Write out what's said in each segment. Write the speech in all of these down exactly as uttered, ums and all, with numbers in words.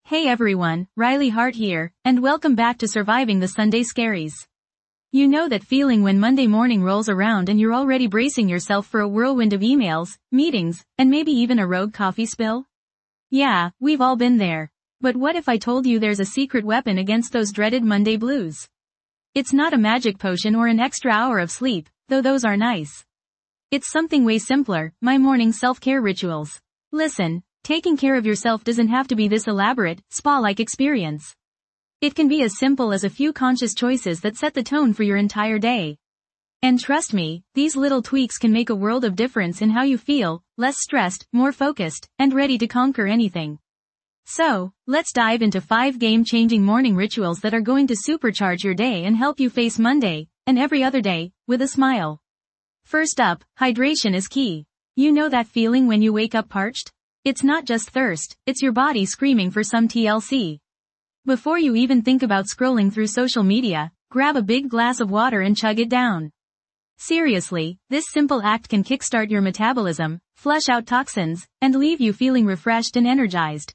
Hey everyone, Riley Hart here, and welcome back to Surviving the Sunday Scaries. You know that feeling when Monday morning rolls around and you're already bracing yourself for a whirlwind of emails, meetings, and maybe even a rogue coffee spill? Yeah, we've all been there. But what if I told you there's a secret weapon against those dreaded Monday blues? It's not a magic potion or an extra hour of sleep, though those are nice. It's something way simpler, my morning self-care rituals. Listen, taking care of yourself doesn't have to be this elaborate, spa-like experience. It can be as simple as a few conscious choices that set the tone for your entire day. And trust me, these little tweaks can make a world of difference in how you feel, less stressed, more focused, and ready to conquer anything. So, let's dive into five game-changing morning rituals that are going to supercharge your day and help you face Monday, and every other day, with a smile. First up, hydration is key. You know that feeling when you wake up parched? It's not just thirst, it's your body screaming for some T L C. Before you even think about scrolling through social media, grab a big glass of water and chug it down. Seriously, this simple act can kickstart your metabolism, flush out toxins, and leave you feeling refreshed and energized.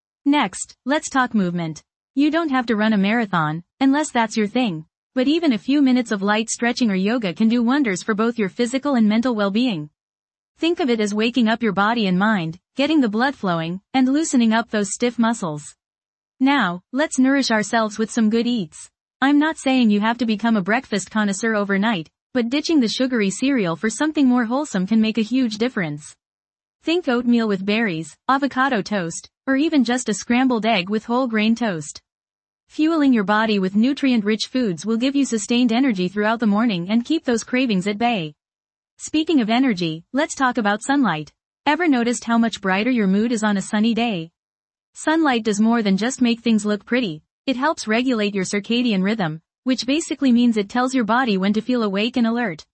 Next, let's talk movement. You don't have to run a marathon, unless that's your thing. But even a few minutes of light stretching or yoga can do wonders for both your physical and mental well-being. Think of it as waking up your body and mind, getting the blood flowing, and loosening up those stiff muscles. Now, let's nourish ourselves with some good eats. I'm not saying you have to become a breakfast connoisseur overnight, but ditching the sugary cereal for something more wholesome can make a huge difference. Think oatmeal with berries, avocado toast, or even just a scrambled egg with whole grain toast. Fueling your body with nutrient-rich foods will give you sustained energy throughout the morning and keep those cravings at bay. Speaking of energy, let's talk about sunlight. Ever noticed how much brighter your mood is on a sunny day? Sunlight does more than just make things look pretty. It helps regulate your circadian rhythm, which basically means it tells your body when to feel awake and alert.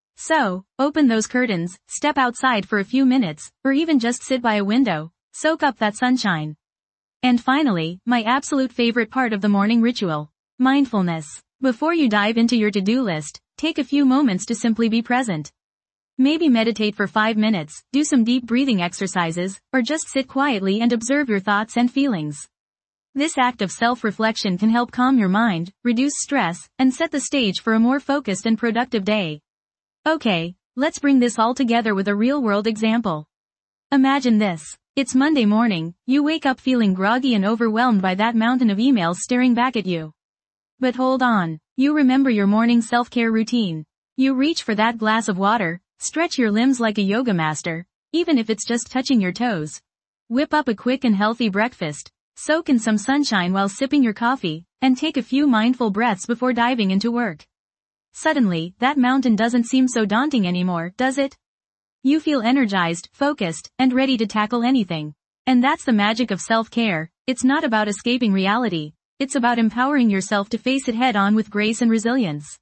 So, open those curtains, step outside for a few minutes, or even just sit by a window, soak up that sunshine. And finally, my absolute favorite part of the morning ritual, mindfulness. Before you dive into your to-do list, take a few moments to simply be present. Maybe meditate for five minutes, do some deep breathing exercises, or just sit quietly and observe your thoughts and feelings. This act of self-reflection can help calm your mind, reduce stress, and set the stage for a more focused and productive day. Okay, let's bring this all together with a real-world example. Imagine this. It's Monday morning, you wake up feeling groggy and overwhelmed by that mountain of emails staring back at you. But hold on, you remember your morning self-care routine. You reach for that glass of water, stretch your limbs like a yoga master, even if it's just touching your toes. Whip up a quick and healthy breakfast, soak in some sunshine while sipping your coffee, and take a few mindful breaths before diving into work. Suddenly, that mountain doesn't seem so daunting anymore, does it? You feel energized, focused, and ready to tackle anything. And that's the magic of self-care. It's not about escaping reality. It's about empowering yourself to face it head-on with grace and resilience.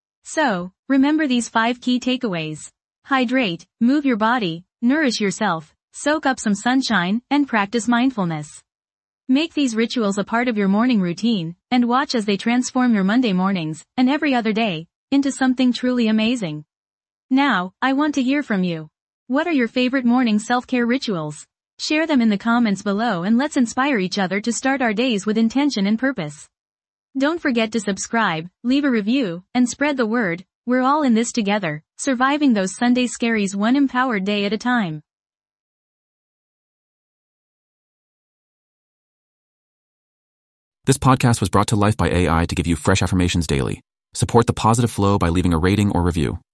So, remember these five key takeaways. Hydrate, move your body, nourish yourself, soak up some sunshine, and practice mindfulness. Make these rituals a part of your morning routine, and watch as they transform your Monday mornings, and every other day, into something truly amazing. Now, I want to hear from you. What are your favorite morning self-care rituals? Share them in the comments below and let's inspire each other to start our days with intention and purpose. Don't forget to subscribe, leave a review, and spread the word. We're all in this together, surviving those Sunday scaries one empowered day at a time. This podcast was brought to life by A I to give you fresh affirmations daily. Support the positive flow by leaving a rating or review.